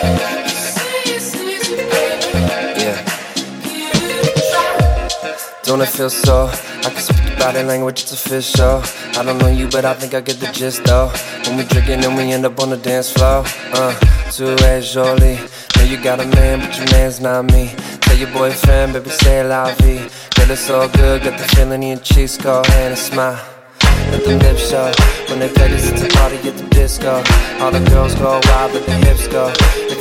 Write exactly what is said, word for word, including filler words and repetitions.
Yeah. Don't it feel so? I can speak your body language, it's official. I don't know you, but I think I get the gist though. When we drinking and we end up on the dance floor. Uh, tu es jolie. Know you got a man, but your man's not me. Tell your boyfriend, baby, say la vie. Girl, it's all good, got the feeling in your cheeks, go ahead and smile. Let the lips show. When they play this, it's a party at the disco. All the girls go wild, but the hips go.